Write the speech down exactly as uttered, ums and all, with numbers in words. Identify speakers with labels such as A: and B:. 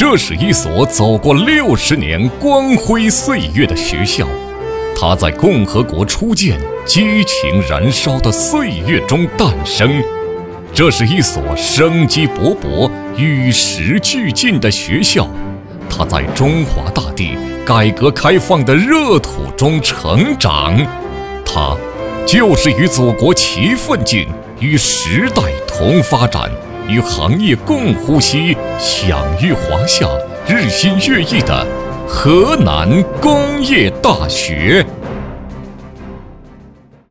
A: 这是一所走过六十年光辉岁月的学校，它在共和国初建、激情燃烧的岁月中诞生。这是一所生机勃勃、与时俱进的学校，它在中华大地改革开放的热土中成长。它就是与祖国齐奋进、与时代同发展、与行业共呼吸、享誉华夏、日新月异的河南工业大学。